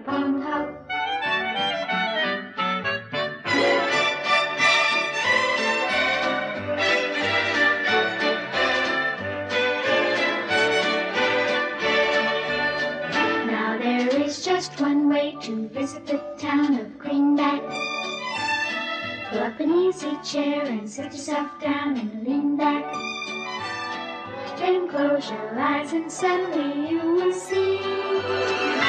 pond top. Now there is just one way to visit the town of Greenback. Pull up an easy chair and sit yourself down and lean back. Then close your eyes and suddenly you will see